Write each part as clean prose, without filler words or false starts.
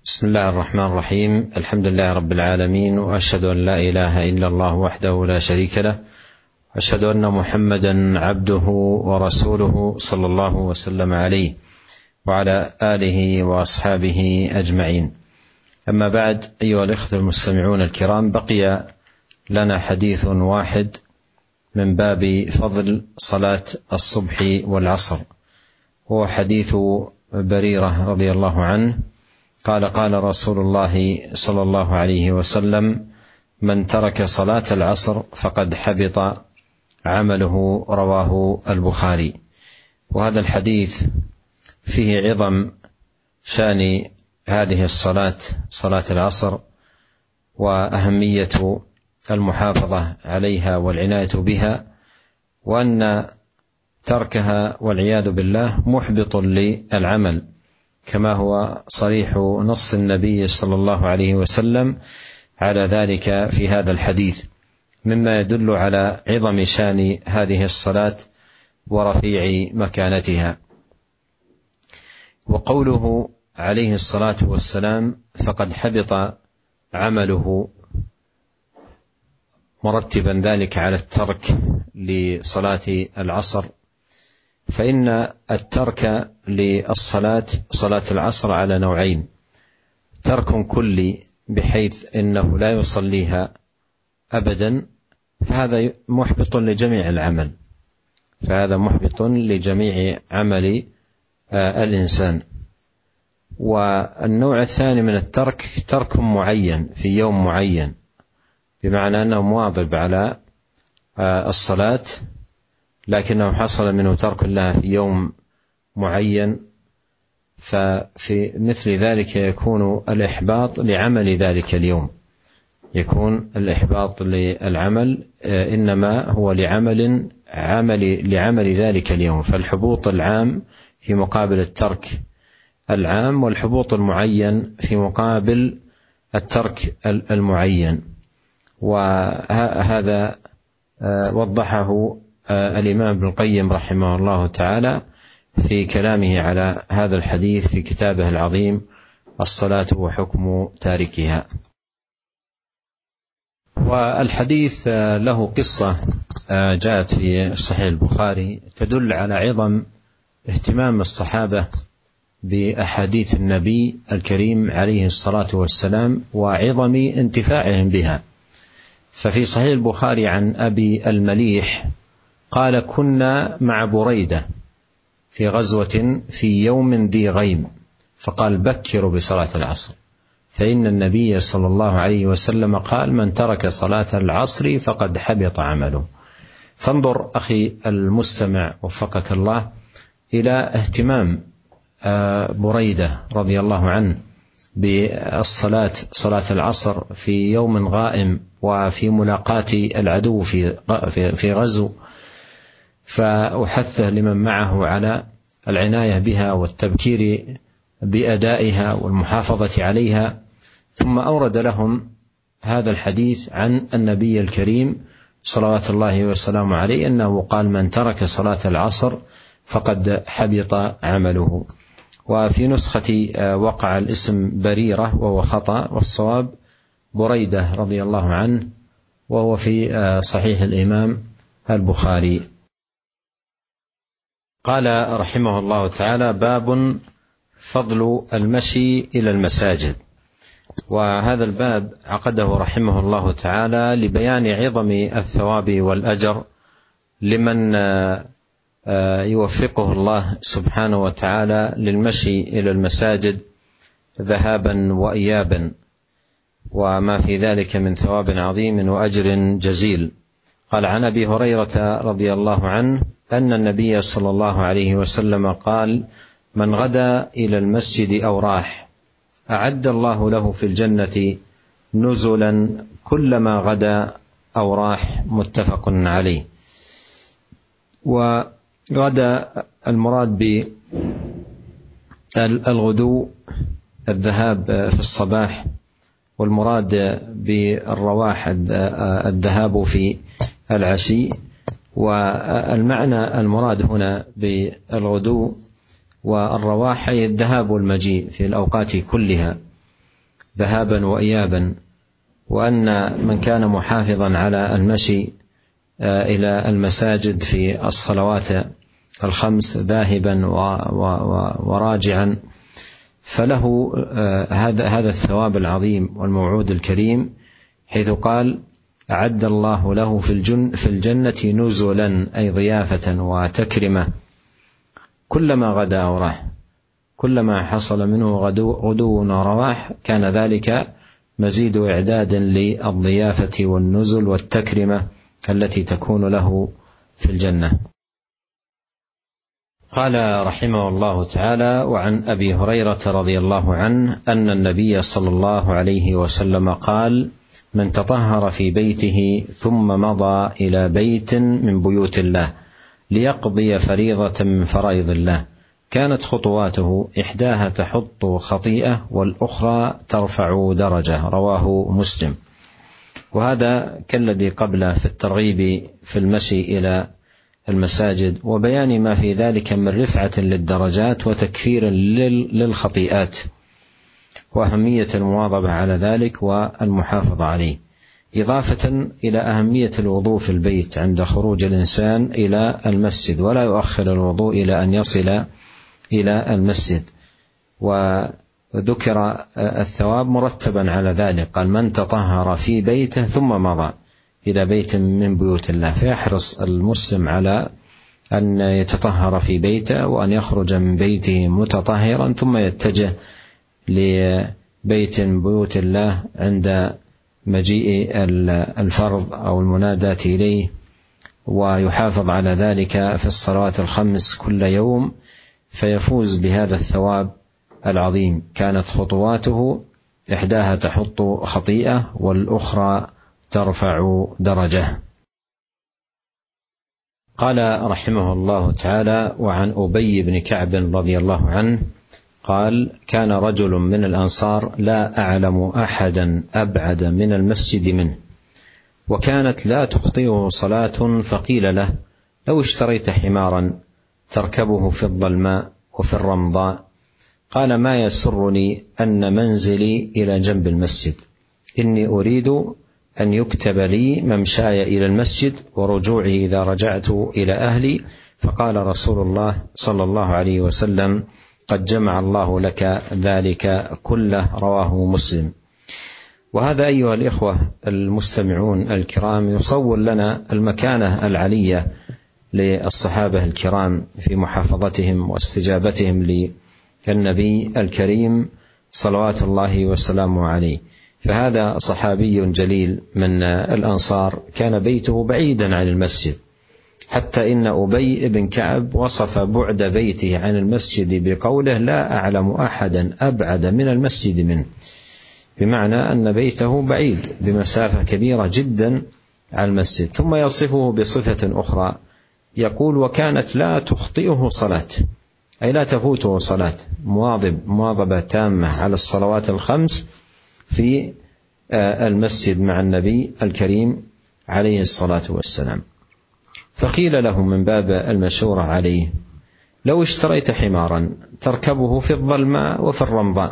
بسم الله الرحمن الرحيم. الحمد لله رب العالمين، وأشهد أن لا إله إلا الله وحده لا شريك له، وأشهد أن محمدا عبده ورسوله صلى الله وسلم عليه وعلى آله وأصحابه أجمعين. أما بعد، أيها الإخوة المستمعون الكرام، بقي لنا حديث واحد من باب فضل صلاة الصبح والعصر، هو حديث بريرة رضي الله عنه قال: قال رسول الله صلى الله عليه وسلم: من ترك صلاة العصر فقد حبط عمله. رواه البخاري. وهذا الحديث فيه عظم شأن هذه الصلاة، صلاة العصر، وأهمية المحافظة عليها والعناية بها، وأن تركها والعياذ بالله محبط للعمل، كما هو صريح نص النبي صلى الله عليه وسلم على ذلك في هذا الحديث، مما يدل على عظم شأن هذه الصلاة ورفيع مكانتها. وقوله عليه الصلاة والسلام: فقد حبط عمله، مرتبا ذلك على الترك لصلاة العصر، فإن الترك للصلاة، صلاة العصر، على نوعين: ترك كلي بحيث إنه لا يصليها أبدا، فهذا محبط لجميع العمل، فهذا محبط لجميع عمل الإنسان. والنوع الثاني من الترك ترك معين في يوم معين، بمعنى أنه مواظب على الصلاة لكنه حصل منه ترك لها في يوم معين، ففي مثل ذلك يكون الإحباط لعمل ذلك اليوم، يكون الإحباط للعمل إنما هو لعمل ذلك اليوم، فالحبوط العام في مقابل الترك العام، والحبوط المعين في مقابل الترك المعين. وهذا وضحه الإمام ابن القيم رحمه الله تعالى في كلامه على هذا الحديث في كتابه العظيم الصلاة وحكم تاركها. والحديث له قصة جاءت في صحيح البخاري تدل على عظم اهتمام الصحابة بأحاديث النبي الكريم عليه الصلاة والسلام وعظم انتفاعهم بها. ففي صحيح البخاري عن أبي المليح قال: كنا مع بريدة في غزوة في يوم ذي غيم، فقال: بكروا بصلاة العصر، فإن النبي صلى الله عليه وسلم قال: من ترك صلاة العصر فقد حبط عمله. فانظر أخي المستمع وفقك الله إلى اهتمام بريدة رضي الله عنه بالصلاة، صلاة العصر، في يوم غائم وفي ملاقاة العدو في غزو، فأحثه لمن معه على العناية بها والتبكير بأدائها والمحافظة عليها. ثم أورد لهم هذا الحديث عن النبي الكريم صلوات الله وسلامه عليه أنه قال: من ترك صلاة العصر فقد حبط عمله. وفي نسخة وقع الاسم بريرة وهو خطأ، والصواب بريدة رضي الله عنه، وهو في صحيح الإمام البخاري. قال رحمه الله تعالى: باب فضل المشي إلى المساجد. وهذا الباب عقده رحمه الله تعالى لبيان عظم الثواب والأجر لمن يوفقه الله سبحانه وتعالى للمشي إلى المساجد ذهابا وإيابا، وما في ذلك من ثواب عظيم وأجر جزيل. قال: عن أبي هريرة رضي الله عنه أن النبي صلى الله عليه وسلم قال: من غدا إلى المسجد أو راح أعد الله له في الجنة نزلا كلما غدا أو راح. متفق عليه. وغدا المراد بالغدو الذهاب في الصباح، والمراد بالرواح الذهاب في العشي. والمعنى المراد هنا بالغدو والرواح أي الذهاب والمجيء في الأوقات كلها، ذهابا وإيابا، وأن من كان محافظا على المشي إلى المساجد في الصلوات الخمس ذاهبا وراجعا فله هذا الثواب العظيم والموعود الكريم، حيث قال: أعد الله له في الجنة نزلا، أي ضيافة وتكرمة، كلما غدا أو راح، كلما حصل منه غدو ورواح كان ذلك مزيد إعداد للضيافة والنزل والتكرمة التي تكون له في الجنة. قال رحمه الله تعالى: وعن أبي هريرة رضي الله عنه أن النبي صلى الله عليه وسلم قال: من تطهر في بيته ثم مضى إلى بيت من بيوت الله ليقضي فريضة من فرائض الله كانت خطواته إحداها تحط خطيئة والأخرى ترفع درجة. رواه مسلم. وهذا كالذي قبله في الترغيب في المشي إلى المساجد وبيان ما في ذلك من رفعة للدرجات وتكفير للخطيئات، وأهمية المواظبة على ذلك والمحافظة عليه، إضافة إلى أهمية الوضوء في البيت عند خروج الإنسان إلى المسجد، ولا يؤخر الوضوء إلى أن يصل إلى المسجد. وذكر الثواب مرتبا على ذلك، قال: من تطهر في بيته ثم مضى إلى بيت من بيوت الله، فيحرص المسلم على أن يتطهر في بيته وأن يخرج من بيته متطهرا ثم يتجه لبيت من بيوت الله عند مجيء الفرض أو المناداة إليه، ويحافظ على ذلك في الصلوات الخمس كل يوم، فيفوز بهذا الثواب العظيم. كانت خطواته إحداها تحط خطيئة والأخرى ترفع درجة. قال رحمه الله تعالى: وعن أبي بن كعب رضي الله عنه قال: كان رجل من الأنصار لا أعلم أحدا أبعد من المسجد منه، وكانت لا تخطئه صلاة، فقيل له: لو اشتريت حمارا تركبه في الظلماء وفي الرمضاء. قال: ما يسرني أن منزلي إلى جنب المسجد، إني أريد أن يكتب لي ممشاي إلى المسجد ورجوعي إذا رجعت إلى أهلي. فقال رسول الله صلى الله عليه وسلم: قد جمع الله لك ذلك كله. رواه مسلم. وهذا أيها الإخوة المستمعون الكرام يصور لنا المكانة العلية للصحابة الكرام في محافظتهم واستجابتهم للنبي الكريم صلوات الله وسلامه عليه. فهذا صحابي جليل من الأنصار كان بيته بعيدا عن المسجد، حتى إن أبي بن كعب وصف بعد بيته عن المسجد بقوله: لا أعلم أحدا أبعد من المسجد منه، بمعنى أن بيته بعيد بمسافة كبيرة جدا عن المسجد. ثم يصفه بصفة أخرى يقول: وكانت لا تخطئه صلاة، أي لا تفوته صلاة، مواظبة تامة على الصلوات الخمس في المسجد مع النبي الكريم عليه الصلاة والسلام. فقيل له من باب المشورة عليه: لو اشتريت حمارا تركبه في الظلماء وفي الرمضاء،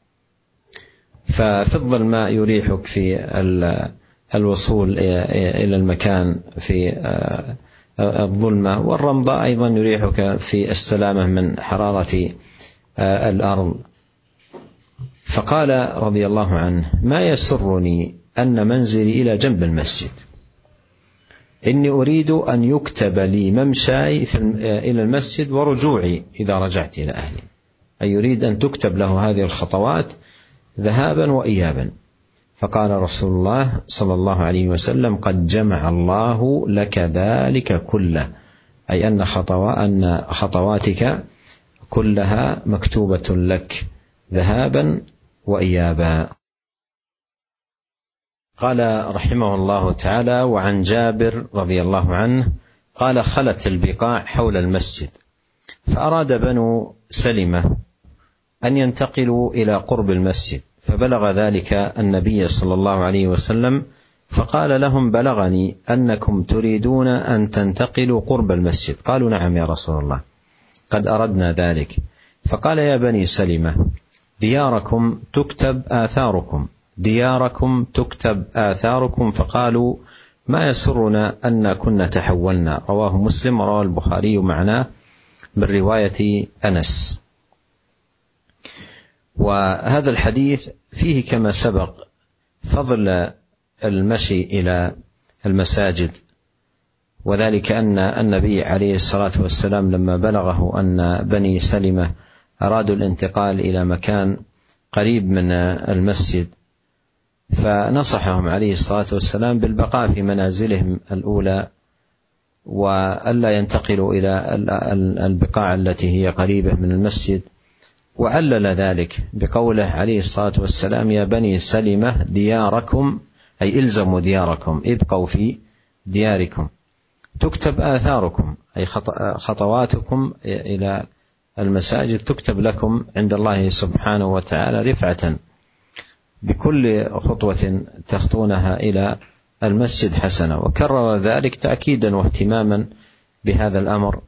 ففي الظلماء يريحك في الوصول إلى المكان في الظلمة، والرمضاء أيضا يريحك في السلامة من حرارة الأرض. فقال رضي الله عنه: ما يسرني أن منزلي إلى جنب المسجد، إني أريد أن يكتب لي ممشاي إلى المسجد ورجوعي إذا رجعت إلى أهلي، أي يريد أن تكتب له هذه الخطوات ذهابا وإيابا. فقال رسول الله صلى الله عليه وسلم: قد جمع الله لك ذلك كله، أي أن خطواتك كلها مكتوبة لك ذهابا وإيابا. قال رحمه الله تعالى: وعن جابر رضي الله عنه قال: خلت البقاع حول المسجد، فأراد بنو سلمة أن ينتقلوا إلى قرب المسجد، فبلغ ذلك النبي صلى الله عليه وسلم، فقال لهم: بلغني أنكم تريدون أن تنتقلوا قرب المسجد. قالوا: نعم يا رسول الله، قد أردنا ذلك. فقال: يا بني سلمة، دياركم تكتب آثاركم، دياركم تكتب آثاركم، فقالوا ما يسرنا أن كنا تحولنا. رواه مسلم ورواه البخاري معناه من رواية أنس. وهذا الحديث فيه كما سبق فضل المشي إلى المساجد، وذلك أن النبي عليه الصلاة والسلام لما بلغه أن بني سلمة أرادوا الانتقال إلى مكان قريب من المسجد، فنصحهم عليه الصلاة والسلام بالبقاء في منازلهم الأولى وألا ينتقلوا إلى البقاع التي هي قريبة من المسجد، وعلل ذلك بقوله عليه الصلاة والسلام: يا بني سلمة دياركم، أي إلزموا دياركم، ابقوا في دياركم، تكتب آثاركم، أي خطواتكم إلى المساجد تكتب لكم عند الله سبحانه وتعالى رفعة، بكل خطوة تخطونها إلى المسجد حسنة. وكرر ذلك تأكيدا واهتماما بهذا الأمر،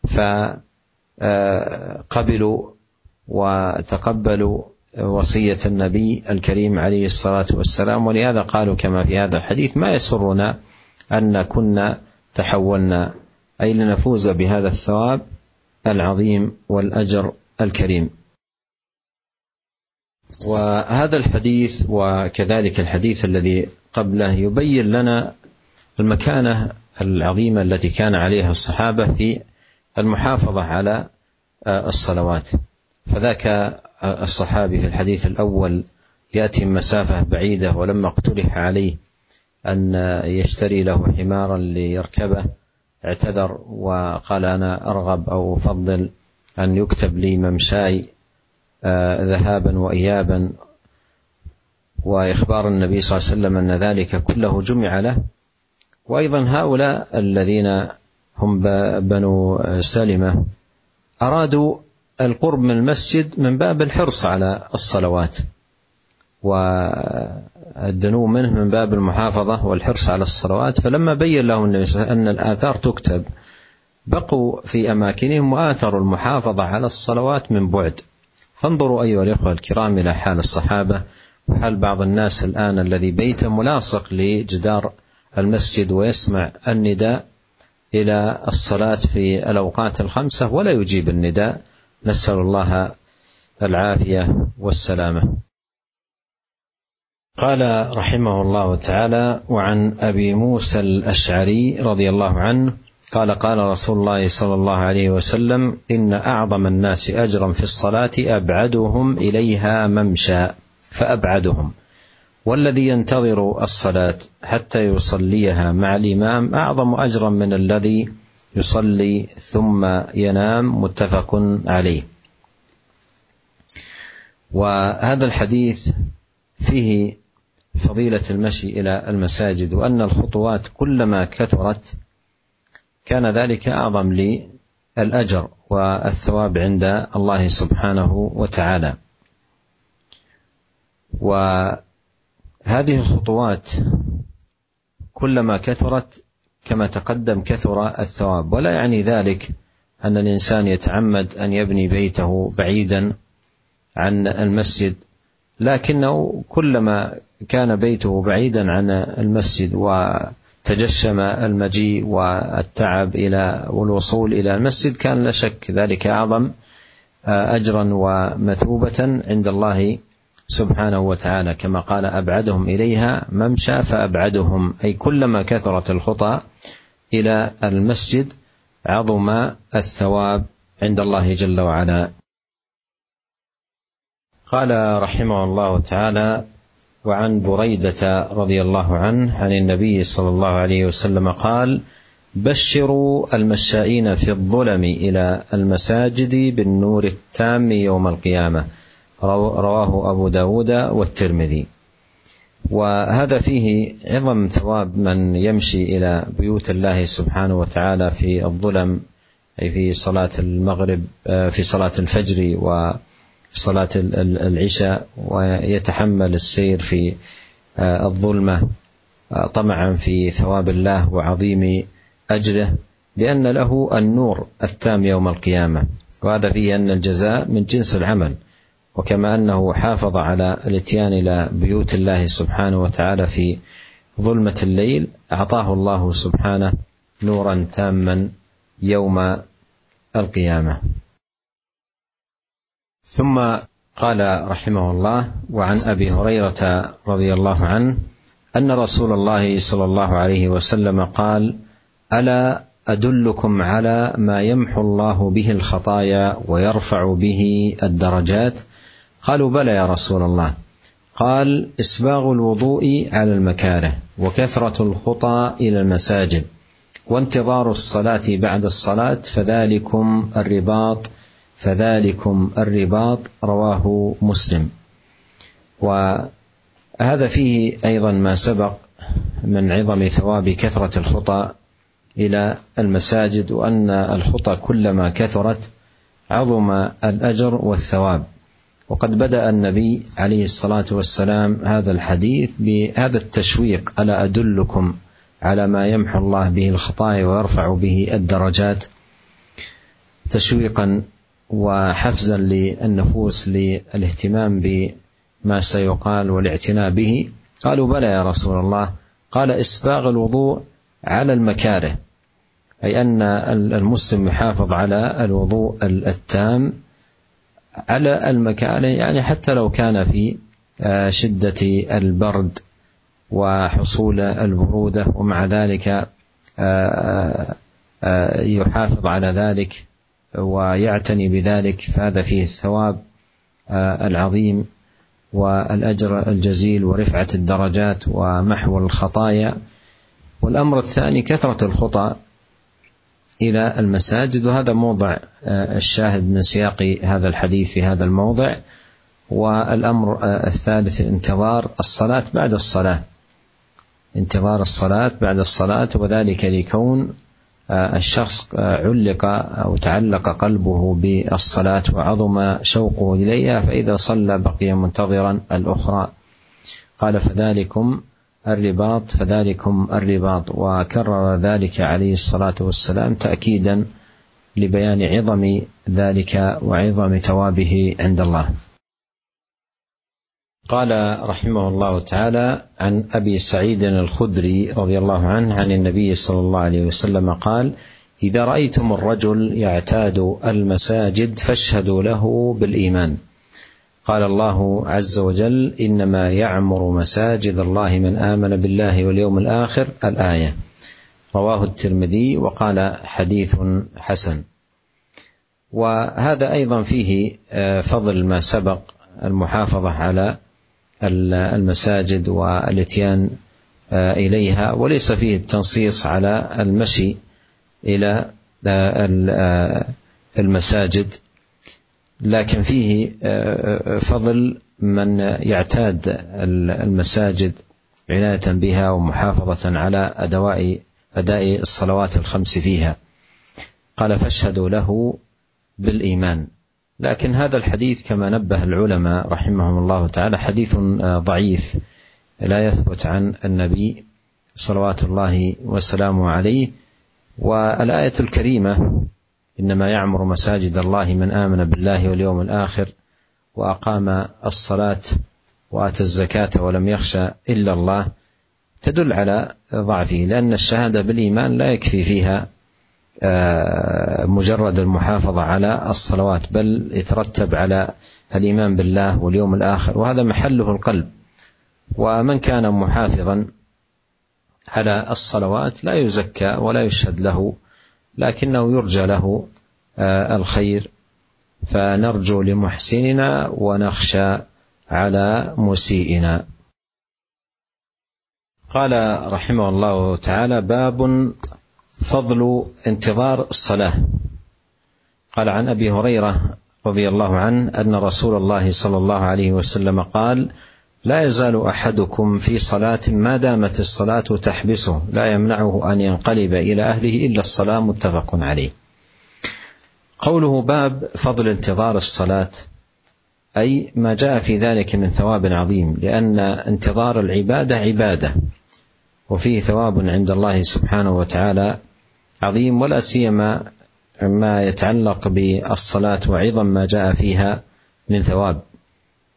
فقبلوا وتقبلوا وصية النبي الكريم عليه الصلاة والسلام. ولهذا قالوا كما في هذا الحديث: ما يسرنا أن كنا تحولنا، أي لنفوز بهذا الثواب العظيم والأجر الكريم. وهذا الحديث وكذلك الحديث الذي قبله يبين لنا المكانة العظيمة التي كان عليها الصحابة في المحافظة على الصلوات. فذاك الصحابي في الحديث الأول يأتي مسافة بعيدة، ولما اقترح عليه أن يشتري له حمارا ليركبه اعتذر وقال: أنا أرغب أو أفضل أن يكتب لي ممشاي ذهابا وإيابا. وإخبار النبي صلى الله عليه وسلم أن ذلك كله جمع له. وأيضا هؤلاء الذين هم بنو سلمة أرادوا القرب من المسجد من باب الحرص على الصلوات والدنو منه من باب المحافظة والحرص على الصلوات، فلما بين لهم النبي صلى الله عليه وسلم أن الآثار تكتب بقوا في أماكنهم وآثروا المحافظة على الصلوات من بعد. فانظروا أيها الإخوة الكرام إلى حال الصحابة وحال بعض الناس الآن الذي بيته ملاصق لجدار المسجد ويسمع النداء إلى الصلاة في الأوقات الخمسة ولا يجيب النداء، نسأل الله العافية والسلامة. قال رحمه الله تعالى: وعن أبي موسى الأشعري رضي الله عنه قال: قال رسول الله صلى الله عليه وسلم: إن أعظم الناس أجرا في الصلاة أبعدهم إليها ممشى فأبعدهم، والذي ينتظر الصلاة حتى يصليها مع الإمام أعظم أجرا من الذي يصلي ثم ينام. متفق عليه. وهذا الحديث فيه فضيلة المشي إلى المساجد، وأن الخطوات كلما كثرت كان ذلك أعظم للأجر والثواب عند الله سبحانه وتعالى. وهذه الخطوات كلما كثرت كما تقدم كثر الثواب، ولا يعني ذلك أن الإنسان يتعمد أن يبني بيته بعيدا عن المسجد، لكنه كلما كان بيته بعيدا عن المسجد وتجشم المجيء والتعب إلى والوصول إلى المسجد كان لا شك ذلك أعظم أجرا ومثوبة عند الله سبحانه وتعالى، كما قال: أبعدهم إليها ممشى فأبعدهم، أي كلما كثرت الخطى إلى المسجد عظم الثواب عند الله جل وعلا. قال رحمه الله تعالى: وعن بريدة رضي الله عنه عن النبي صلى الله عليه وسلم قال: بشروا المشائين في الظلم إلى المساجد بالنور التام يوم القيامة. رواه أبو داود والترمذي. وهذا فيه عظم ثواب من يمشي إلى بيوت الله سبحانه وتعالى في الظلم، أي في صلاة المغرب، في صلاة الفجر وصلاة العشاء، ويتحمل السير في الظلمة طمعا في ثواب الله وعظيم أجره، لأن له النور التام يوم القيامة. وهذا فيه أن الجزاء من جنس العمل، وكما أنه حافظ على الاتيان إلى بيوت الله سبحانه وتعالى في ظلمة الليل، أعطاه الله سبحانه نورا تاما يوم القيامة. ثم قال رحمه الله: وعن أبي هريرة رضي الله عنه أن رسول الله صلى الله عليه وسلم قال: ألا أدلكم على ما يمحو الله به الخطايا ويرفع به الدرجات؟ قالوا: بلى يا رسول الله. قال: إسباغ الوضوء على المكاره، وكثرة الخطى إلى المساجد، وانتظار الصلاة بعد الصلاة، فذلكم الرباط، رواه مسلم. وهذا فيه أيضا ما سبق من عظم ثواب كثرة الخطى إلى المساجد، وأن الخطى كلما كثرت عظم الأجر والثواب. وقد بدأ النبي عليه الصلاة والسلام هذا الحديث بهذا التشويق: ألا أدلكم على ما يمحو الله به الخطايا ويرفع به الدرجات، تشويقا وحفزا للنفوس للاهتمام بما سيقال والاعتناء به. قالوا: بلى يا رسول الله. قال: إسباغ الوضوء على المكاره، أي أن المسلم يحافظ على الوضوء التام على المكاره، يعني حتى لو كان في شدة البرد وحصول البرودة، ومع ذلك يحافظ على ذلك ويعتني بذلك، فهذا فيه الثواب العظيم والأجر الجزيل ورفعة الدرجات ومحو الخطايا. والأمر الثاني كثرة الخطى إلى المساجد، وهذا موضع الشاهد من سياق هذا الحديث في هذا الموضع. والأمر الثالث انتظار الصلاة بعد الصلاة، وذلك لكون الشخص علق أو تعلق قلبه بالصلاة وعظم شوقه إليها، فإذا صلى بقي منتظرا الأخرى. قال: فذلكم الرباط، وكرر ذلك عليه الصلاة والسلام تأكيدا لبيان عظم ذلك وعظم ثوابه عند الله. قال رحمه الله تعالى: عن أبي سعيد الخدري رضي الله عنه عن النبي صلى الله عليه وسلم قال: إذا رأيتم الرجل يعتاد المساجد فاشهدوا له بالإيمان. قال الله عز وجل: إنما يعمر مساجد الله من آمن بالله واليوم الآخر، الآية. رواه الترمذي وقال: حديث حسن. وهذا أيضا فيه فضل ما سبق، المحافظة على المساجد والاتيان إليها، وليس فيه التنصيص على المشي إلى المساجد، لكن فيه فضل من يعتاد المساجد عناية بها ومحافظة على أداء الصلوات الخمس فيها. قال: فاشهدوا له بالإيمان. لكن هذا الحديث كما نبه العلماء رحمهم الله تعالى حديث ضعيف لا يثبت عن النبي صلوات الله وسلامه عليه. والآية الكريمة: إنما يعمر مساجد الله من آمن بالله واليوم الآخر وأقام الصلاة وآتى الزكاة ولم يخشى إلا الله، تدل على ضعفه، لأن الشهادة بالإيمان لا يكفي فيها مجرد المحافظة على الصلوات، بل يترتب على الإيمان بالله واليوم الآخر، وهذا محله القلب. ومن كان محافظا على الصلوات لا يزكى ولا يشهد له، لكنه يرجى له الخير، فنرجو لمحسننا ونخشى على مسيئنا. قال رحمه الله تعالى: باب فضل انتظار الصلاة. قال: عن أبي هريرة رضي الله عنه أن رسول الله صلى الله عليه وسلم قال: لا يزال أحدكم في صلاة ما دامت الصلاة تحبسه لا يمنعه أن ينقلب إلى أهله إلا الصلاة، متفق عليه. قوله باب فضل انتظار الصلاة، أي ما جاء في ذلك من ثواب عظيم، لأن انتظار العبادة عبادة وفيه ثواب عند الله سبحانه وتعالى عظيم، ولا سيما ما يتعلق بالصلاة وعظم ما جاء فيها من ثواب.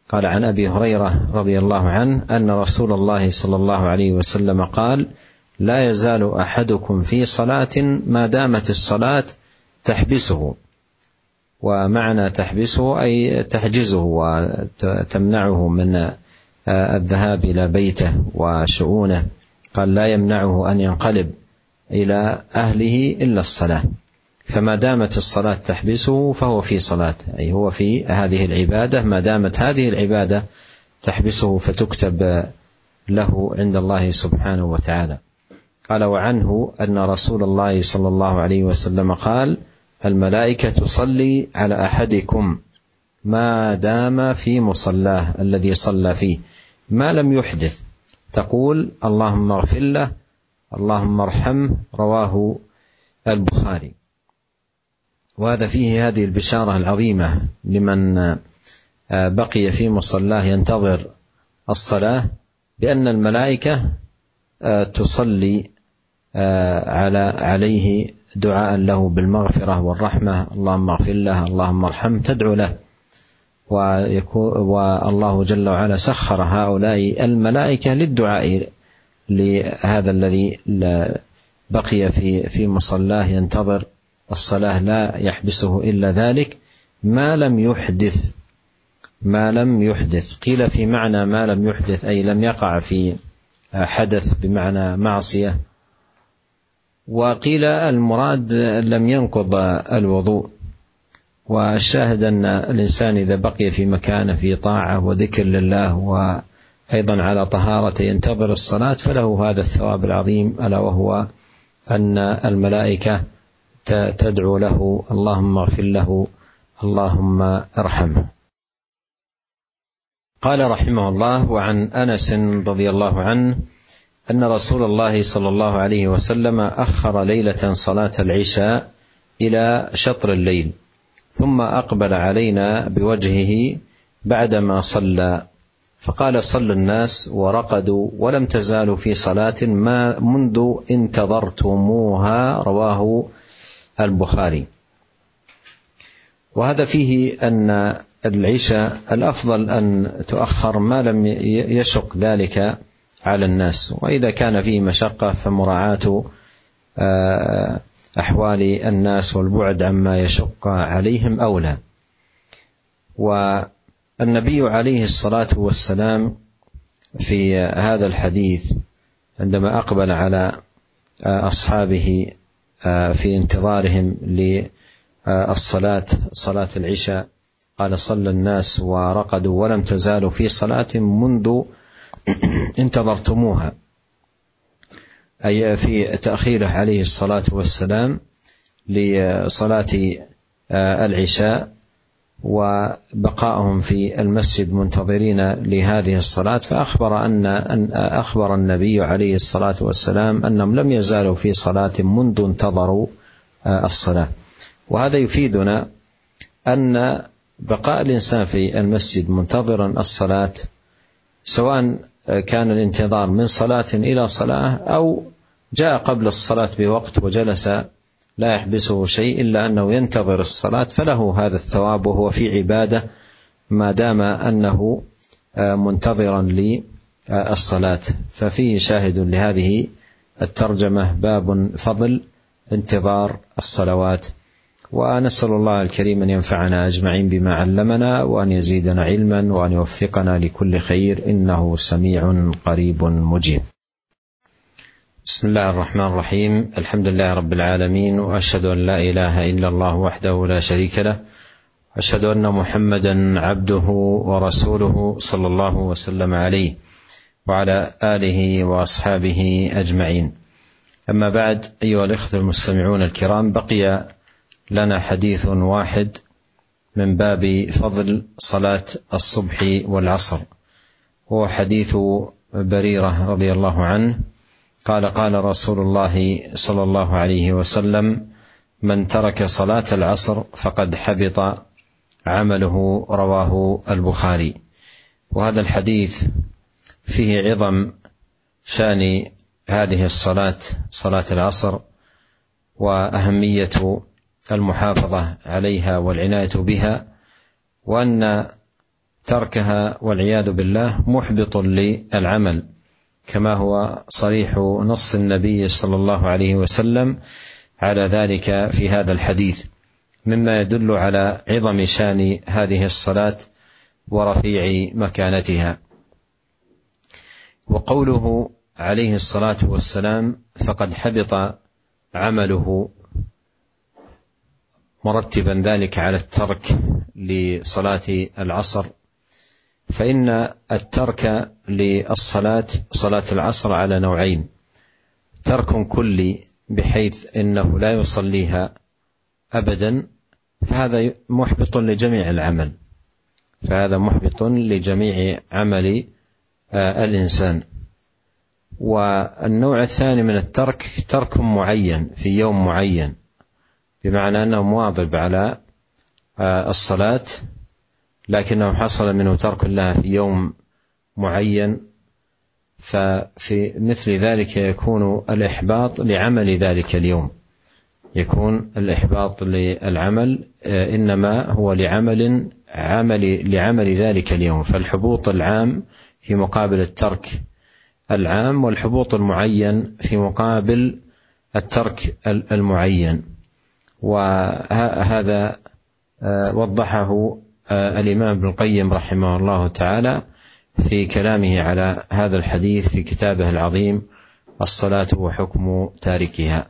قال عن أبي هريرة رضي الله عنه أن رسول الله صلى الله عليه وسلم قال: لا يزال أحدكم في صلاة ما دامت الصلاة تحبسه. ومعنى تحبسه أي تحجزه وتمنعه من الذهاب إلى بيته وشؤونه. قال: لا يمنعه أن ينقلب إلى أهله إلا الصلاة. فما دامت الصلاة تحبسه فهو في صلاة، أي هو في هذه العبادة، ما دامت هذه العبادة تحبسه فتكتب له عند الله سبحانه وتعالى. قال: وعنه أن رسول الله صلى الله عليه وسلم قال: الملائكة تصلي على أحدكم ما دام في مصلاه الذي صلى فيه ما لم يحدث، تقول: اللهم اغفر له، اللهم ارحمه. رواه البخاري. وهذا فيه هذه البشارة العظيمة لمن بقي في مصلاه ينتظر الصلاة، بأن الملائكة تصلي عليه دعاء له بالمغفرة والرحمة. اللهم اغفر له، اللهم ارحمه، تدعو له. والله جل وعلا سخر هؤلاء الملائكة للدعاء لهذا الذي بقي في مصلاه ينتظر الصلاة، لا يحبسه إلا ذلك ما لم يحدث. ما لم يحدث قيل في معنى ما لم يحدث أي لم يقع في حدث بمعنى معصية، وقيل المراد لم ينقض الوضوء. والشاهد أن الإنسان إذا بقي في مكانه في طاعة وذكر لله وأيضا على طهارة ينتظر الصلاة فله هذا الثواب العظيم، ألا وهو أن الملائكة تدعو له: اللهم اغفر له، اللهم ارحمه. قال رحمه الله: وعن أنس رضي الله عنه أن رسول الله صلى الله عليه وسلم أخر ليلة صلاة العشاء إلى شطر الليل، ثم أقبل علينا بوجهه بعدما صلى، فقال: صلى الناس ورقدوا ولم تزالوا في صلاة ما منذ انتظرتموها. رواه البخاري. وهذا فيه أن العشاء الأفضل أن تؤخر ما لم يشق ذلك على الناس، وإذا كان فيه مشقة فمراعاة أحوال الناس والبعد عما يشق عليهم أولى. والنبي عليه الصلاة والسلام في هذا الحديث عندما أقبل على أصحابه في انتظارهم للصلاة صلاة العشاء قال: صلى الناس ورقدوا ولم تزالوا في صلاة منذ انتظرتموها، أي في تأخيره عليه الصلاة والسلام لصلاة العشاء وبقائهم في المسجد منتظرين لهذه الصلاة. فأخبر النبي عليه الصلاة والسلام أنهم لم يزالوا في صلاة منذ انتظروا الصلاة. وهذا يفيدنا أن بقاء الإنسان في المسجد منتظرا الصلاة، سواء كان الانتظار من صلاة إلى صلاة أو جاء قبل الصلاة بوقت وجلس لا يحبسه شيء إلا أنه ينتظر الصلاة، فله هذا الثواب وهو في عبادة ما دام أنه منتظرا للصلاة. ففيه شاهد لهذه الترجمة باب فضل انتظار الصلوات. ونسأل الله الكريم أن ينفعنا أجمعين بما علمنا، وأن يزيدنا علما، وأن يوفقنا لكل خير، إنه سميع قريب مجيب. بسم الله الرحمن الرحيم. الحمد لله رب العالمين، وأشهد أن لا إله إلا الله وحده لا شريك له، أشهد أن محمدا عبده ورسوله صلى الله وسلم عليه وعلى آله وأصحابه أجمعين. أما بعد، أيها الإخوة المستمعون الكرام، بقي لنا حديث واحد من باب فضل صلاة الصبح والعصر، هو حديث بريرة رضي الله عنه قال: قال رسول الله صلى الله عليه وسلم: من ترك صلاة العصر فقد حبط عمله. رواه البخاري. وهذا الحديث فيه عظم شأن هذه الصلاة، صلاة العصر، وأهمية المحافظة عليها والعناية بها، وأن تركها والعياذ بالله محبط للعمل، كما هو صريح نص النبي صلى الله عليه وسلم على ذلك في هذا الحديث، مما يدل على عظم شان هذه الصلاة ورفيع مكانتها. وقوله عليه الصلاة والسلام فقد حبط عمله، مرتبا ذلك على الترك لصلاة العصر، فإن الترك للصلاة صلاة العصر على نوعين: ترك كلي بحيث إنه لا يصليها أبدا، فهذا محبط لجميع العمل، فهذا محبط لجميع عمل الإنسان. والنوع الثاني من الترك ترك معين في يوم معين، بمعنى أنه مواظب على الصلاة لكنه حصل منه ترك لها في يوم معين، ففي مثل ذلك يكون الإحباط لعمل ذلك اليوم، يكون الإحباط للعمل إنما هو لعمل ذلك اليوم، فالحبوط العام في مقابل الترك العام، والحبوط المعين في مقابل الترك المعين. وهذا وضحه الإمام ابن القيم رحمه الله تعالى في كلامه على هذا الحديث في كتابه العظيم الصلاة وحكم تاركها.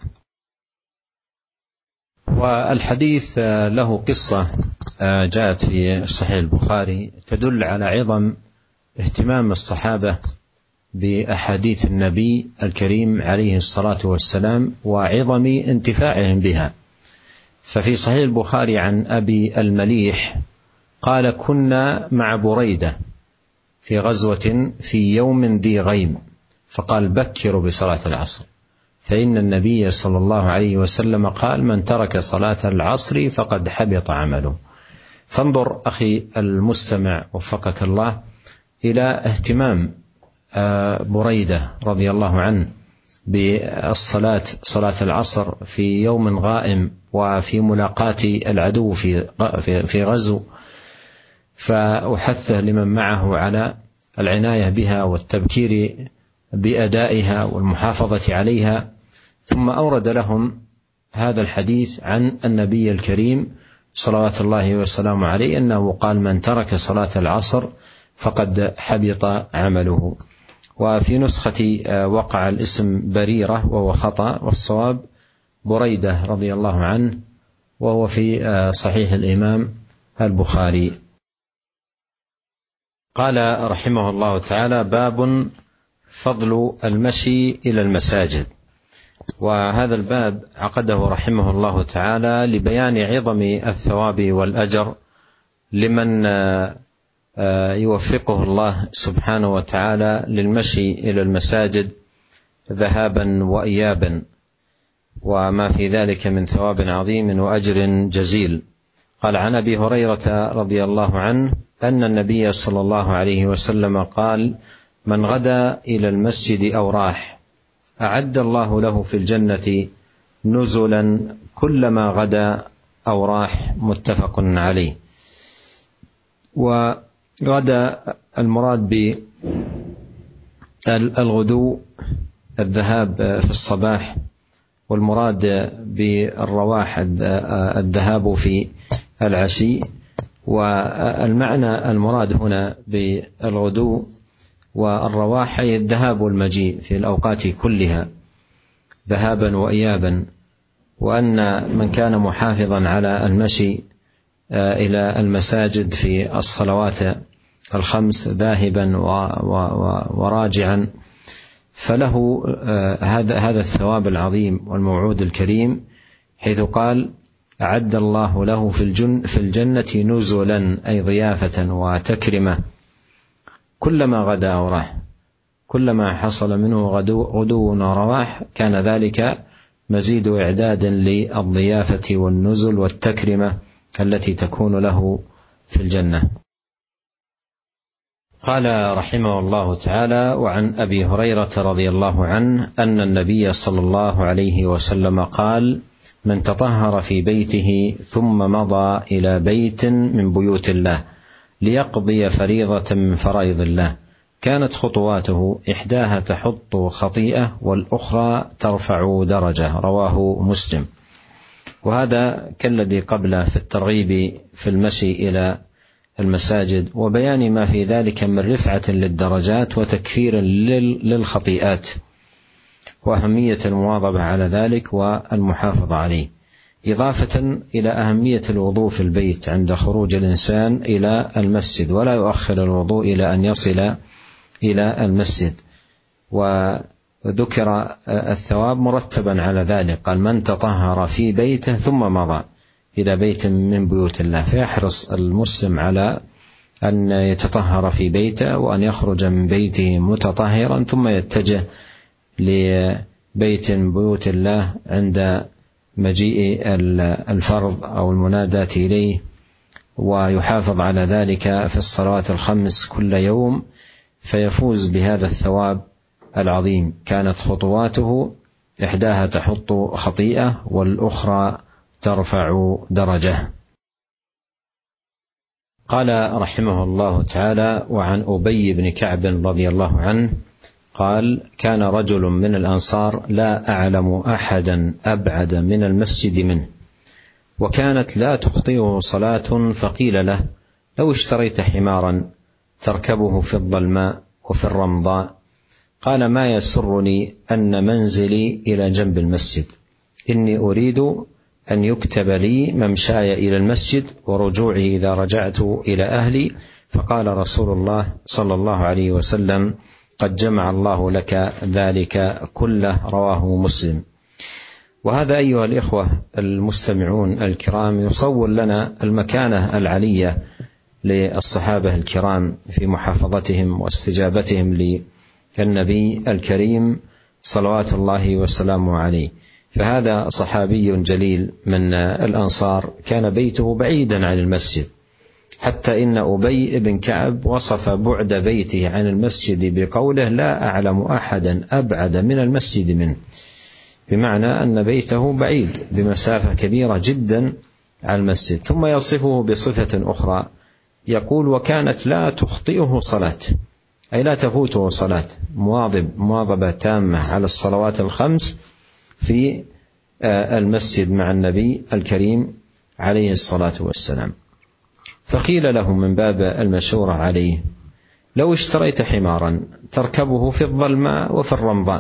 والحديث له قصة جاءت في صحيح البخاري تدل على عظم اهتمام الصحابة بأحاديث النبي الكريم عليه الصلاة والسلام وعظم انتفاعهم بها. ففي صحيح البخاري عن أبي المليح قال: كنا مع بريدة في غزوة في يوم ذي غيم، فقال: بكروا بصلاة العصر، فإن النبي صلى الله عليه وسلم قال: من ترك صلاة العصر فقد حبط عمله. فانظر أخي المستمع وفقك الله إلى اهتمام بريدة رضي الله عنه بالصلاة، صلاة العصر في يوم غائم وفي ملاقاة العدو في غزو، فأحثه لمن معه على العناية بها والتبكير بأدائها والمحافظة عليها. ثم أورد لهم هذا الحديث عن النبي الكريم صلوات الله وسلامه عليه أنه قال: من ترك صلاة العصر فقد حبط عمله. وفي نسخة وقع الاسم بريرة وهو خطأ، والصواب بريدة رضي الله عنه، وهو في صحيح الإمام البخاري. قال رحمه الله تعالى: باب فضل المشي إلى المساجد. وهذا الباب عقده رحمه الله تعالى لبيان عظم الثواب والأجر لمن يوفقه الله سبحانه وتعالى للمشي إلى المساجد ذهابا وإيابا، وما في ذلك من ثواب عظيم وأجر جزيل. قال: عن أبي هريرة رضي الله عنه أن النبي صلى الله عليه وسلم قال: من غدا إلى المسجد أو راح أعد الله له في الجنة نزلا كلما غدا أو راح. متفق عليه. وغدا المراد بالغدو الذهاب في الصباح، والمراد بالرواح الذهاب في العشي. والمعنى المراد هنا بالغدو والرواح أي الذهاب والمجيء في الأوقات كلها ذهابا وإيابا، وأن من كان محافظا على المشي إلى المساجد في الصلوات الخمس ذاهبا وراجعا فله هذا الثواب العظيم والموعود الكريم، حيث قال: أعد الله له في الجنة نزلا أي ضيافة وتكرمة كلما غدا أو راح، كلما حصل منه غدو ورواح كان ذلك مزيد إعداد للضيافة والنزل والتكرمة التي تكون له في الجنة. قال رحمه الله تعالى: وعن أبي هريرة رضي الله عنه أن النبي صلى الله عليه وسلم قال: من تطهر في بيته ثم مضى إلى بيت من بيوت الله ليقضي فريضة من فرائض الله، كانت خطواته إحداها تحط خطيئة والأخرى ترفع درجة، رواه مسلم. وهذا كالذي قبله في الترغيب في المشي إلى المساجد، وبيان ما في ذلك من رفعة للدرجات وتكفير للخطيئات، وأهمية المواظبة على ذلك والمحافظة عليه، إضافة إلى أهمية الوضوء في البيت عند خروج الإنسان إلى المسجد، ولا يؤخر الوضوء إلى أن يصل إلى المسجد. وذكر الثواب مرتبا على ذلك، قال: من تطهر في بيته ثم مضى إلى بيت من بيوت الله. فيحرص المسلم على أن يتطهر في بيته، وأن يخرج من بيته متطهرا، ثم يتجه لبيت من بيوت الله عند مجيء الفرض أو المناداة إليه، ويحافظ على ذلك في الصلوات الخمس كل يوم، فيفوز بهذا الثواب العظيم. كانت خطواته إحداها تحط خطيئة والأخرى ترفع درجة. قال رحمه الله تعالى: وعن أبي بن كعب رضي الله عنه قال: كان رجل من الأنصار لا أعلم أحدا أبعد من المسجد منه، وكانت لا تخطئه صلاة، فقيل له: لو اشتريت حمارا تركبه في الظلماء وفي الرمضاء. قال: ما يسرني أن منزلي إلى جنب المسجد، إني أريد أن يكتب لي ممشاي إلى المسجد ورجوعي إذا رجعت إلى أهلي. فقال رسول الله صلى الله عليه وسلم: قد جمع الله لك ذلك كله، رواه مسلم. وهذا أيها الإخوة المستمعون الكرام يصور لنا المكانة العلية للصحابة الكرام في محافظتهم واستجابتهم للنبي الكريم صلوات الله وسلامه عليه. فهذا صحابي جليل من الأنصار كان بيته بعيدا عن المسجد، حتى إن أبي بن كعب وصف بعد بيته عن المسجد بقوله: لا أعلم أحدا أبعد من المسجد منه، بمعنى أن بيته بعيد بمسافة كبيرة جدا عن المسجد. ثم يصفه بصفة أخرى، يقول: وكانت لا تخطئه صلاة، أي لا تفوته صلاة، مواظبة تامة على الصلوات الخمس في المسجد مع النبي الكريم عليه الصلاة والسلام. فقيل له من باب المشورة عليه: لو اشتريت حمارا تركبه في الظلماء وفي الرمضاء.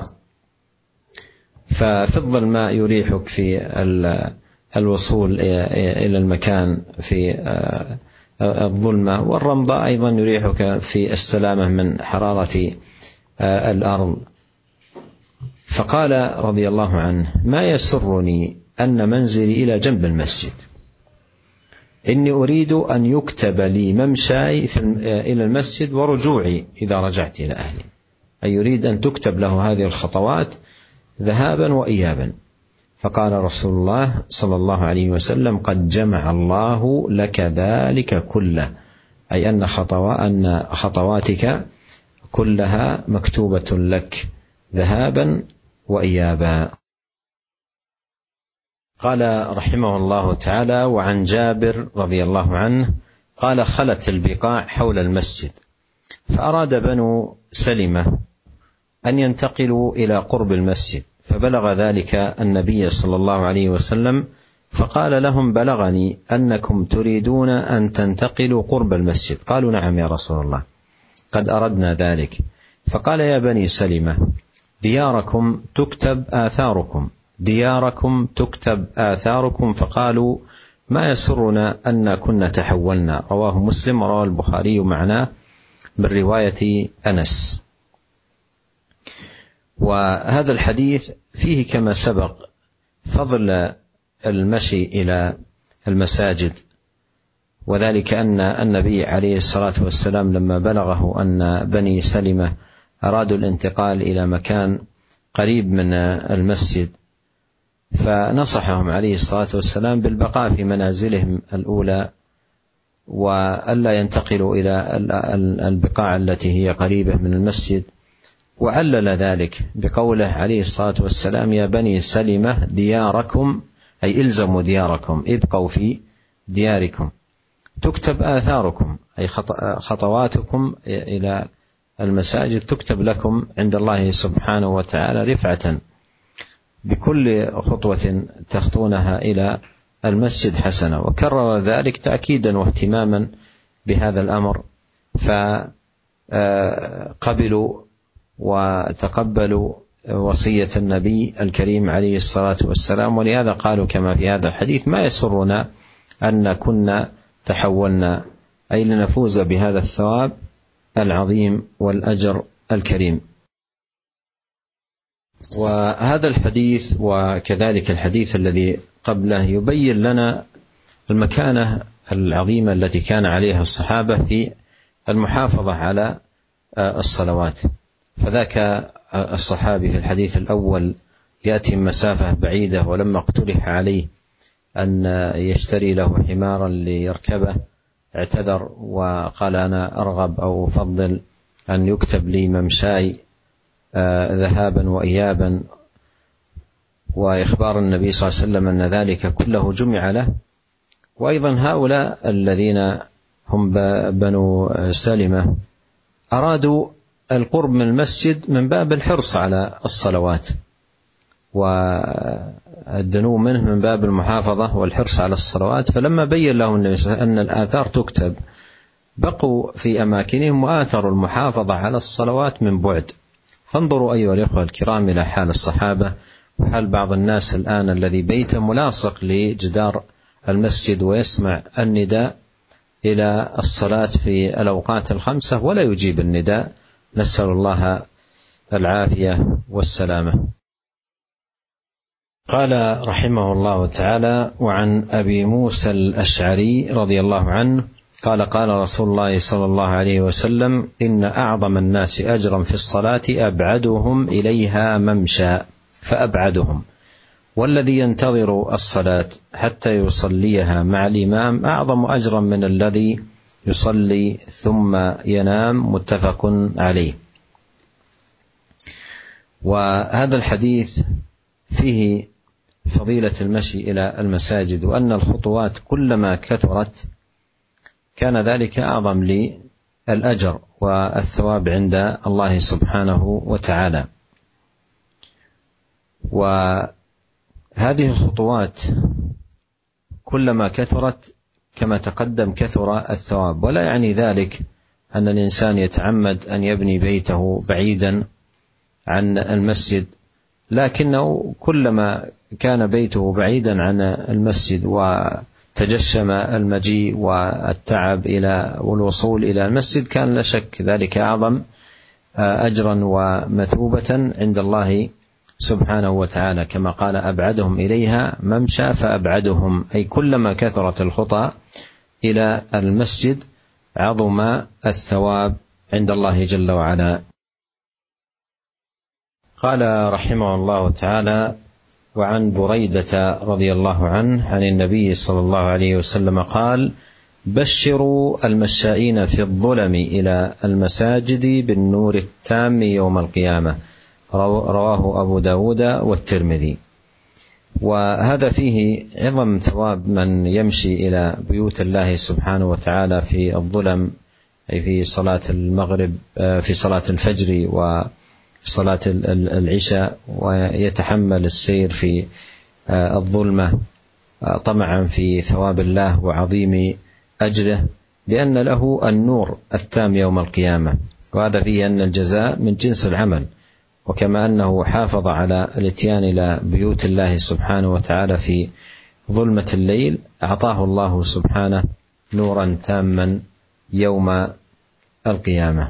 ففي الظلماء يريحك في الوصول إلى المكان في الظلمة، والرمضاء أيضا يريحك في السلامة من حرارة الأرض. فقال رضي الله عنه: ما يسرني أن منزلي إلى جنب المسجد، إني أريد أن يكتب لي ممشاي إلى المسجد ورجوعي إذا رجعت إلى أهلي، أي يريد أن تكتب له هذه الخطوات ذهابا وإيابا. فقال رسول الله صلى الله عليه وسلم: قد جمع الله لك ذلك كله، أي أن خطواتك كلها مكتوبة لك ذهابا وإيابا. قال رحمه الله تعالى: وعن جابر رضي الله عنه قال: خلت البقاع حول المسجد، فأراد بنو سلمة أن ينتقلوا إلى قرب المسجد، فبلغ ذلك النبي صلى الله عليه وسلم، فقال لهم: بلغني أنكم تريدون أن تنتقلوا قرب المسجد. قالوا: نعم يا رسول الله، قد أردنا ذلك. فقال: يا بني سلمة، دياركم تكتب آثاركم. فقالوا: ما يسرنا أن كنا تحولنا. رواه مسلم ورواه البخاري معناه من رواية أنس. وهذا الحديث فيه كما سبق فضل المشي إلى المساجد، وذلك أن النبي عليه الصلاة والسلام لما بلغه أن بني سلمة أرادوا الانتقال إلى مكان قريب من المسجد، فنصحهم عليه الصلاة والسلام بالبقاء في منازلهم الأولى، وألا ينتقلوا إلى البقاع التي هي قريبة من المسجد. وعلل ذلك بقوله عليه الصلاة والسلام: يا بني سلمة دياركم، أي إلزموا دياركم، ابقوا في دياركم. تكتب آثاركم، أي خطواتكم إلى المساجد تكتب لكم عند الله سبحانه وتعالى رفعة، بكل خطوة تخطونها إلى المسجد حسنة. وكرر ذلك تأكيدا واهتماما بهذا الأمر، فقبلوا وتقبلوا وصية النبي الكريم عليه الصلاة والسلام. ولهذا قالوا كما في هذا الحديث: ما يسرنا أن كنا تحولنا، أي لنفوز بهذا الثواب العظيم والأجر الكريم. وهذا الحديث وكذلك الحديث الذي قبله يبين لنا المكانة العظيمة التي كان عليها الصحابة في المحافظة على الصلوات. فذاك الصحابي في الحديث الأول يأتي مسافة بعيدة، ولما اقترح عليه أن يشتري له حمارا ليركبه اعتذر وقال: أنا أرغب أو أفضل أن يكتب لي ممشاي ذهابا وإيابا. وإخبار النبي صلى الله عليه وسلم أن ذلك كله جمع له. وأيضا هؤلاء الذين هم بنو سلمة أرادوا القرب من المسجد من باب الحرص على الصلوات، والدنو منه من باب المحافظة والحرص على الصلوات. فلما بين لهم النبي صلى الله عليه وسلم أن الآثار تكتب بقوا في أماكنهم وآثروا المحافظة على الصلوات من بعد. فانظروا أيها الإخوة الكرام إلى حال الصحابة وحال بعض الناس الآن الذي بيته ملاصق لجدار المسجد ويسمع النداء إلى الصلاة في الأوقات الخمسة ولا يجيب النداء، نسأل الله العافية والسلامة. قال رحمه الله تعالى: وعن أبي موسى الأشعري رضي الله عنه قال: قال رسول الله صلى الله عليه وسلم: إن أعظم الناس أجرا في الصلاة أبعدهم إليها ممشى فأبعدهم، والذي ينتظر الصلاة حتى يصليها مع الإمام أعظم أجرا من الذي يصلي ثم ينام. متفق عليه. وهذا الحديث فيه فضيلة المشي إلى المساجد، وأن الخطوات كلما كثرت كان ذلك أعظم للأجر والثواب عند الله سبحانه وتعالى. وهذه الخطوات كلما كثرت كما تقدم كثر الثواب. ولا يعني ذلك أن الإنسان يتعمد أن يبني بيته بعيدا عن المسجد، لكنه كلما كان بيته بعيدا عن المسجد وتجشم المجيء والتعب إلى والوصول إلى المسجد كان لا شك ذلك أعظم أجرا ومثوبة عند الله سبحانه وتعالى، كما قال: أبعدهم إليها ممشى فأبعدهم، أي كلما كثرت الخطى إلى المسجد عظم الثواب عند الله جل وعلا. قال رحمه الله تعالى: وعن بريدة رضي الله عنه عن النبي صلى الله عليه وسلم قال: بشروا المشائين في الظلم إلى المساجد بالنور التام يوم القيامة. رواه أبو داود والترمذي. وهذا فيه عظم ثواب من يمشي إلى بيوت الله سبحانه وتعالى في الظلم، أي في صلاة المغرب، في صلاة الفجر وصلاة العشاء، ويتحمل السير في الظلمة طمعا في ثواب الله وعظيم أجره، لأن له النور التام يوم القيامة. وهذا فيه أن الجزاء من جنس العمل، وكما أنه حافظ على الاتيان إلى بيوت الله سبحانه وتعالى في ظلمة الليل أعطاه الله سبحانه نورا تاما يوم القيامة.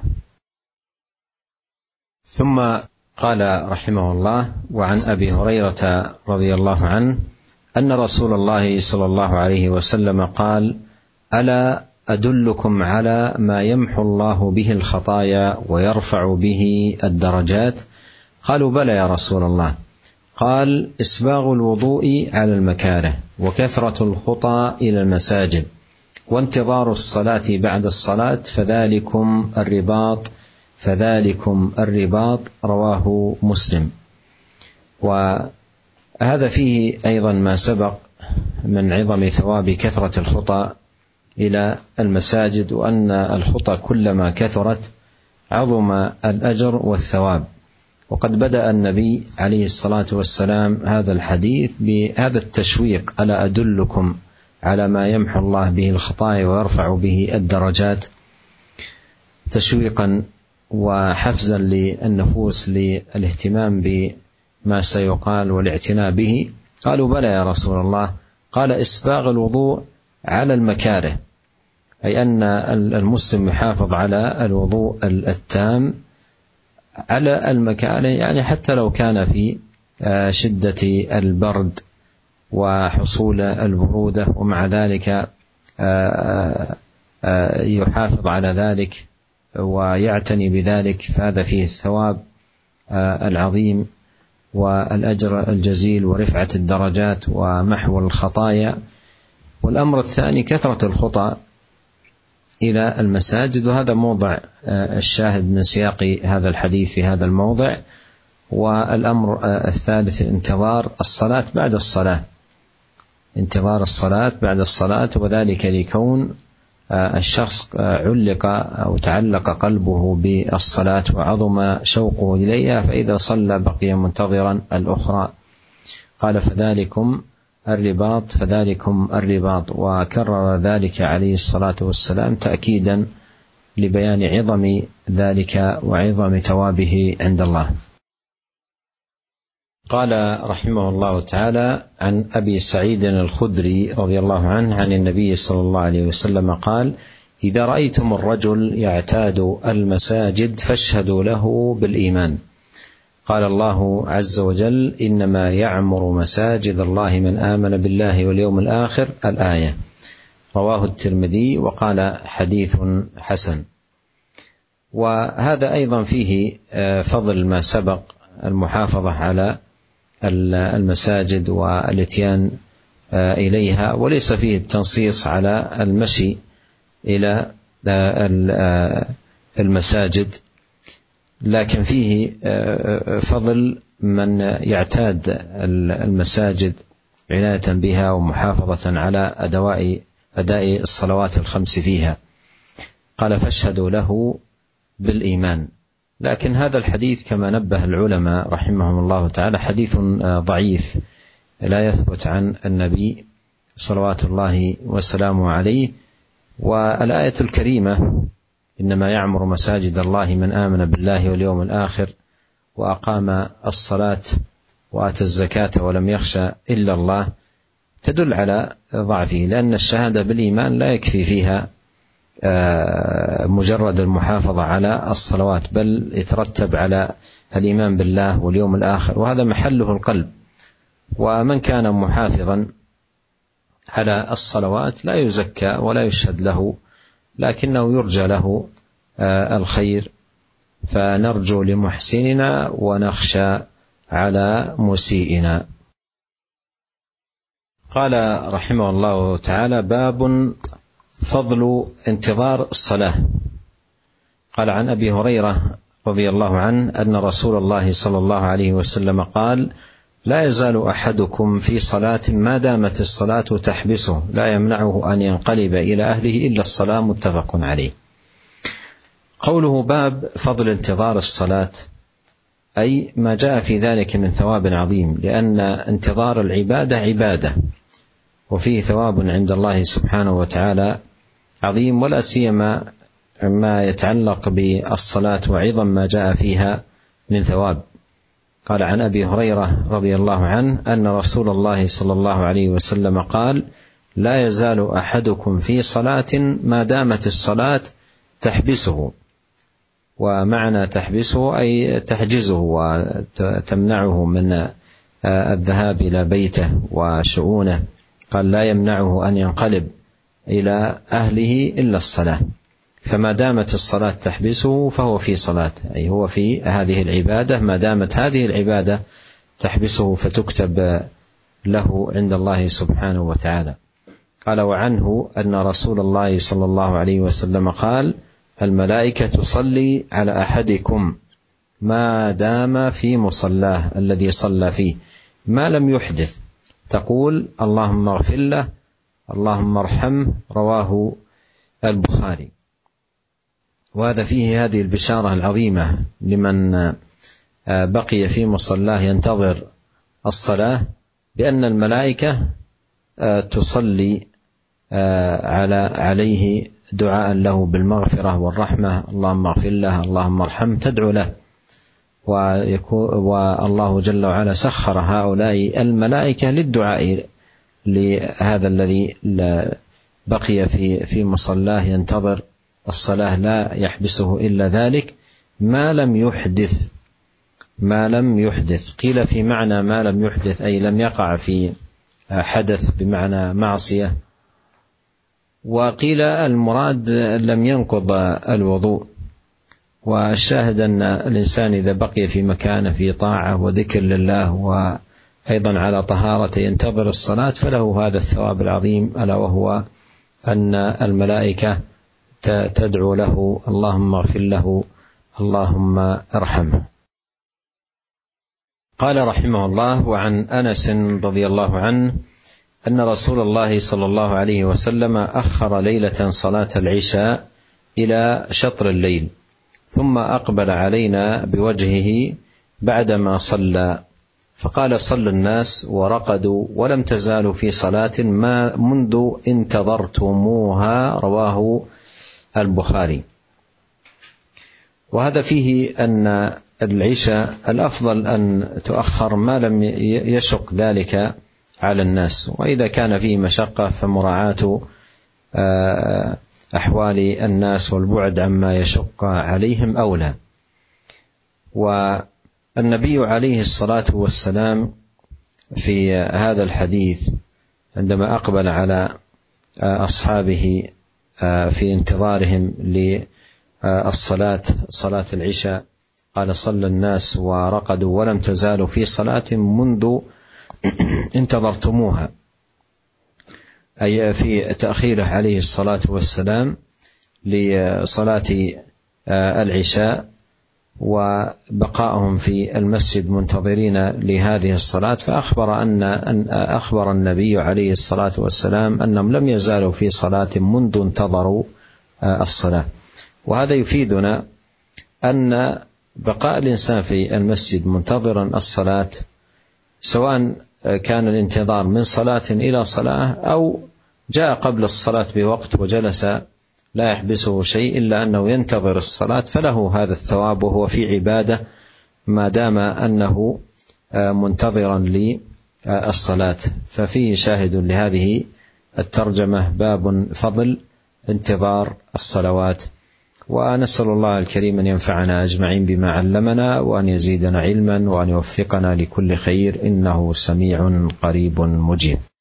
ثم قال رحمه الله: وعن أبي هريرة رضي الله عنه أن رسول الله صلى الله عليه وسلم قال: ألا أدلكم على ما يمحو الله به الخطايا ويرفع به الدرجات؟ قالوا: بلى يا رسول الله. قال: إسباغ الوضوء على المكاره، وكثرة الخطى إلى المساجد، وانتظار الصلاة بعد الصلاة، فذلكم الرباط. رواه مسلم. وهذا فيه أيضا ما سبق من عظم ثواب كثرة الخطى إلى المساجد، وأن الخطى كلما كثرت عظم الأجر والثواب. وقد بدأ النبي عليه الصلاة والسلام هذا الحديث بهذا التشويق: ألا أدلكم على ما يمحو الله به الخطايا ويرفع به الدرجات، تشويقا وحفزا للنفوس للاهتمام بما سيقال والاعتناء به. قالوا: بلى يا رسول الله. قال: إسباغ الوضوء على المكاره، أي أن المسلم يحافظ على الوضوء التام على المكاره، يعني حتى لو كان في شدة البرد وحصول البرودة، ومع ذلك يحافظ على ذلك ويعتني بذلك، فهذا فيه الثواب العظيم والأجر الجزيل ورفعة الدرجات ومحو الخطايا. والأمر الثاني كثرة الخطى إلى المساجد، وهذا موضع الشاهد من سياق هذا الحديث في هذا الموضع. والأمر الثالث انتظار الصلاة بعد الصلاة، انتظار الصلاة بعد الصلاة، وذلك لكون الشخص علق أو تعلق قلبه بالصلاة وعظم شوقه إليها، فإذا صلى بقي منتظرا الأخرى. قال: فذلكم الرباط، وكرر ذلك عليه الصلاة والسلام تأكيدا لبيان عظم ذلك وعظم ثوابه عند الله. قال رحمه الله تعالى: عن أبي سعيد الخدري رضي الله عنه عن النبي صلى الله عليه وسلم قال: إذا رأيتم الرجل يعتاد المساجد فاشهدوا له بالإيمان. قال الله عز وجل: إنما يعمر مساجد الله من آمن بالله واليوم الآخر، الآية. رواه الترمذي وقال: حديث حسن. وهذا أيضا فيه فضل ما سبق، المحافظة على المساجد والاتيان إليها، وليس فيه التنصيص على المشي إلى المساجد، لكن فيه فضل من يعتاد المساجد عناية بها ومحافظة على أداء الصلوات الخمس فيها. قال: فاشهدوا له بالإيمان. لكن هذا الحديث كما نبه العلماء رحمهم الله تعالى حديث ضعيف لا يثبت عن النبي صلوات الله وسلامه عليه. والآية الكريمة: إنما يعمر مساجد الله من آمن بالله واليوم الآخر وأقام الصلاة وآتى الزكاة ولم يخشى إلا الله، تدل على ضعفه، لأن الشهادة بالإيمان لا يكفي فيها مجرد المحافظة على الصلوات، بل يترتب على الإيمان بالله واليوم الآخر، وهذا محله القلب. ومن كان محافظا على الصلوات لا يزكى ولا يشهد له، لكنه يرجى له الخير، فنرجو لمحسننا ونخشى على مسيئنا. قال رحمه الله تعالى: باب فضل انتظار الصلاة. قال: عن أبي هريرة رضي الله عنه أن رسول الله صلى الله عليه وسلم قال: لا يزال أحدكم في صلاة ما دامت الصلاة تحبسه لا يمنعه أن ينقلب إلى أهله إلا الصلاة، متفق عليه. قوله باب فضل انتظار الصلاة، أي ما جاء في ذلك من ثواب عظيم، لأن انتظار العبادة عبادة وفيه ثواب عند الله سبحانه وتعالى عظيم، ولا سيما ما يتعلق بالصلاة وعظم ما جاء فيها من ثواب. قال: عن أبي هريرة رضي الله عنه أن رسول الله صلى الله عليه وسلم قال: لا يزال أحدكم في صلاة ما دامت الصلاة تحبسه. ومعنى تحبسه أي تحجزه وتمنعه من الذهاب إلى بيته وشؤونه. قال: لا يمنعه أن ينقلب إلى أهله إلا الصلاة. فما دامت الصلاة تحبسه فهو في صلاة، أي هو في هذه العبادة، ما دامت هذه العبادة تحبسه فتكتب له عند الله سبحانه وتعالى. قال: وعنه أن رسول الله صلى الله عليه وسلم قال: الملائكة تصلي على أحدكم ما دام في مصلاه الذي صلى فيه ما لم يحدث، تقول: اللهم اغفر له، اللهم ارحمه. رواه البخاري. وهذا فيه هذه البشارة العظيمة لمن بقي في مصلاه ينتظر الصلاة، بأن الملائكة تصلي عليه دعاء له بالمغفرة والرحمة، اللهم اغفر له، اللهم ارحمه، تدعو له. والله جل وعلا سخر هؤلاء الملائكة للدعاء لهذا الذي بقي في مصلاه ينتظر الصلاة، لا يحبسه إلا ذلك ما لم يحدث. قيل في معنى ما لم يحدث أي لم يقع في حدث بمعنى معصية، وقيل المراد لم ينقض الوضوء. والشاهد أن الإنسان إذا بقي في مكانه في طاعة وذكر لله وأيضا على طهارة ينتظر الصلاة فله هذا الثواب العظيم، ألا وهو أن الملائكة تدعو له اللهم اغفر له، اللهم ارحمه. قال رحمه الله: وعن أنس رضي الله عنه أن رسول الله صلى الله عليه وسلم أخر ليلة صلاة العشاء إلى شطر الليل، ثم أقبل علينا بوجهه بعدما صلى، فقال: صلى الناس ورقدوا ولم تزالوا في صلاة ما منذ انتظرتموها. رواه البخاري. وهذا فيه أن العشاء الأفضل أن تؤخر ما لم يشق ذلك على الناس، وإذا كان فيه مشقة فمراعاة أحوال الناس والبعد عما يشق عليهم أولى. والنبي عليه الصلاة والسلام في هذا الحديث عندما أقبل على أصحابه في انتظارهم للصلاة صلاة العشاء قال: صلى الناس ورقدوا ولم تزالوا في صلاة منذ انتظرتموها، أي في تأخيره عليه الصلاة والسلام لصلاة العشاء وبقائهم في المسجد منتظرين لهذه الصلاة. فأخبر النبي عليه الصلاة والسلام أنهم لم يزالوا في صلاة منذ انتظروا الصلاة. وهذا يفيدنا أن بقاء الإنسان في المسجد منتظرا الصلاة، سواء كان الانتظار من صلاة إلى صلاة أو جاء قبل الصلاة بوقت وجلس لا يحبسه شيء إلا أنه ينتظر الصلاة، فله هذا الثواب وهو في عبادة ما دام أنه منتظرا للصلاة. ففيه شاهد لهذه الترجمة باب فضل انتظار الصلوات. ونسأل الله الكريم أن ينفعنا أجمعين بما علمنا، وأن يزيدنا علما، وأن يوفقنا لكل خير، إنه سميع قريب مجيب.